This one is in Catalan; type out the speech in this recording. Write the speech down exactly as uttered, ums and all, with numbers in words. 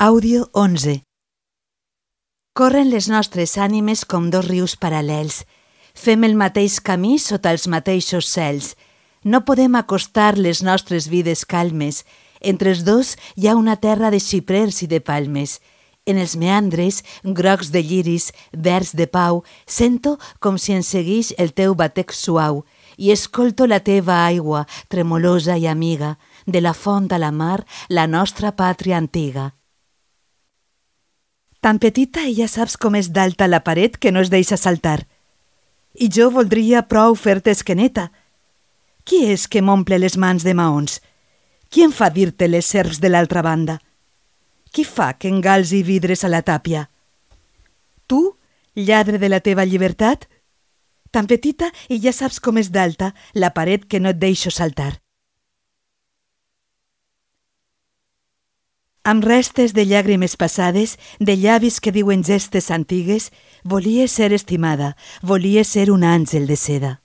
Àudio onze. Corren les nostres ànimes com dos rius paral·lels. Fem el mateix camí sota els mateixos cels. No podem acostar les nostres vides calmes. Entre els dos hi ha una terra de xiprers i de palmes. En els meandres, grocs de lliris, verds de pau, sento com si em segueix el teu batec suau i escolto la teva aigua, tremolosa i amiga, de la font a la mar, la nostra pàtria antiga. Tan petita i ja saps com és d'alta la paret que no es deixa saltar. I jo voldria prou fer-te esqueneta. Qui és que m'omple les mans de maons? Qui em fa dir-te les serps de l'altra banda? Qui fa que engalzi vidres a la tàpia? Tu, lladre de la teva llibertat? Tan petita i ja saps com és d'alta la paret que no et deixo saltar. Amb restes de llàgrimes passades, de llavis que diuen gestes antigues, volia ser estimada, volia ser un àngel de seda.